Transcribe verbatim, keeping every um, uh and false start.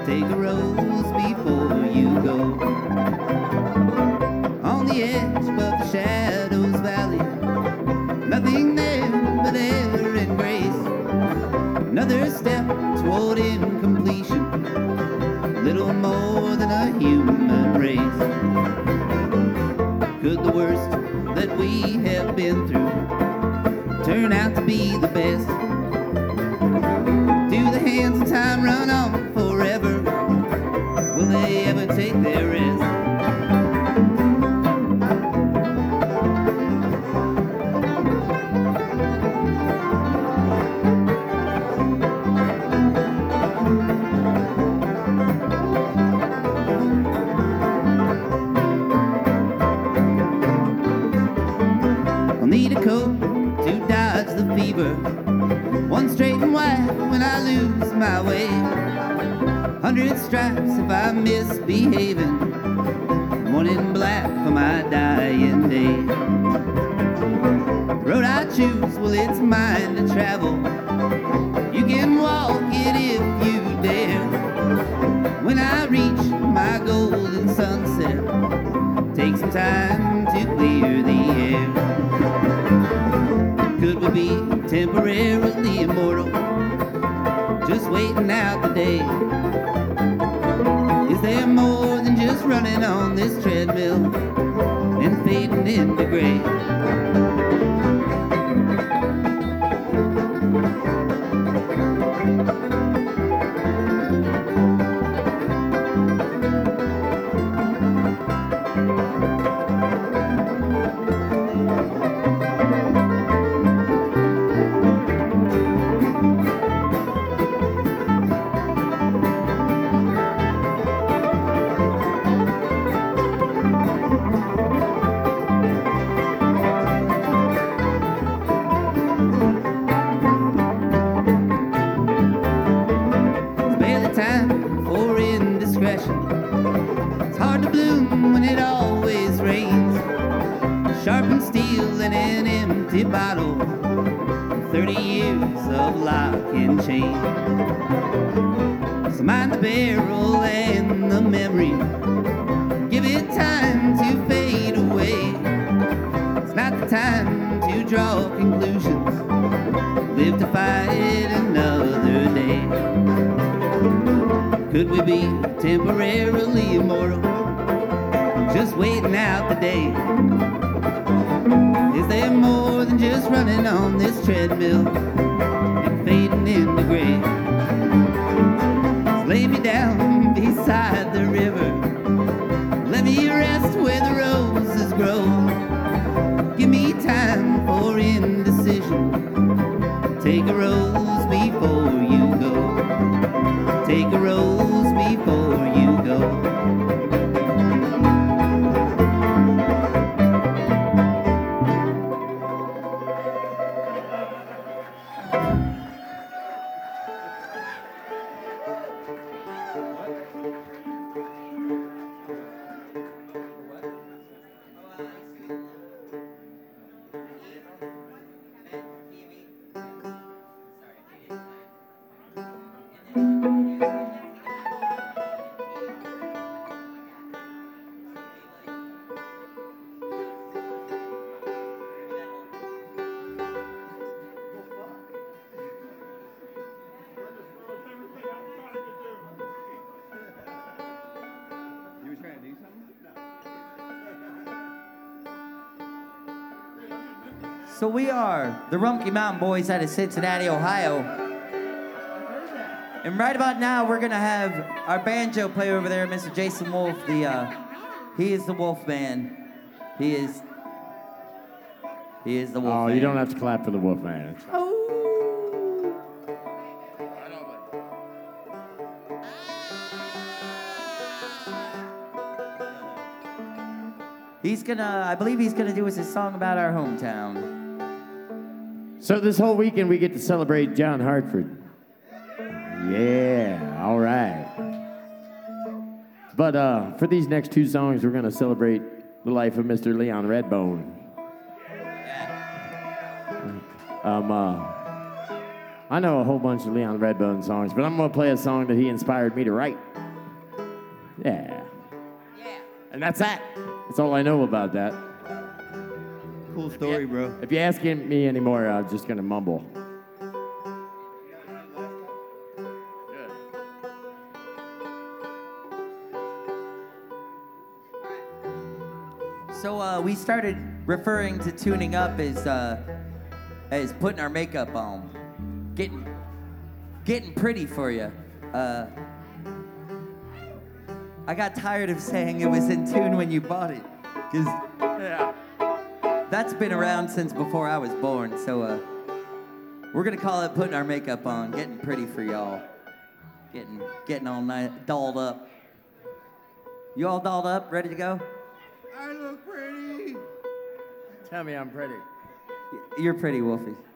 Take a rose before you go. On the edge of the shadows valley, nothing there but air and grace. Another step toward incompletion, little more than a human race. Could the worst that we have been through turn out to be the best? Do the hands of time run on forever? Will they ever take their rest? I'll need a coat to dodge the fever, one straight and white when I lose my way, hundred stripes if I'm misbehaving, one in black for my dying day. The road I choose, well, it's mine to travel. You can walk it if you dare. When I reach my golden sunset, take some time to clear the air. Could we be temporarily immortal, just waiting out the day? Is there more than just running on this treadmill and fading into gray? It's hard to bloom when it always rains. Sharpened steel in an empty bottle, thirty years of lock and chain. So mind the barrel and the memory, give it time to fade away. It's not the time to draw conclusions, live to fight another day. Could we be temporarily immortal, just waiting out the day? Is there more than just running on this treadmill and fading in the gray? So lay me down beside the river, let me rest where the roses grow. Give me time for indecision, take a rose before you go. Take a rose before you go. So we are the Rumpke Mountain Boys out of Cincinnati, Ohio. And right about now, we're gonna have our banjo player over there, Mister Jason Wolf. The uh, he is the Wolf Man. He is. He is the Wolf Oh, Man. you don't have to clap for the Wolf Man. Oh. He's gonna, I believe he's gonna do us a song about our hometown. So this whole weekend we get to celebrate John Hartford. Yeah, all right. But uh, for these next two songs, we're gonna celebrate the life of Mister Leon Redbone. Um, uh, I know a whole bunch of Leon Redbone songs, but I'm gonna play a song that he inspired me to write. Yeah. Yeah. And that's that. That's all I know about that. Cool story, bro. If you ask me anymore, I'm just gonna mumble. So uh, we started referring to tuning up as uh, as putting our makeup on, getting getting pretty for you. Uh, I got tired of saying it was in tune when you bought it, because Yeah. that's been around since before I was born. So uh, we're gonna call it putting our makeup on, getting pretty for y'all, getting getting all night dolled up. You all dolled up, ready to go? I look pretty. Tell me I'm pretty. You're pretty, Wolfie.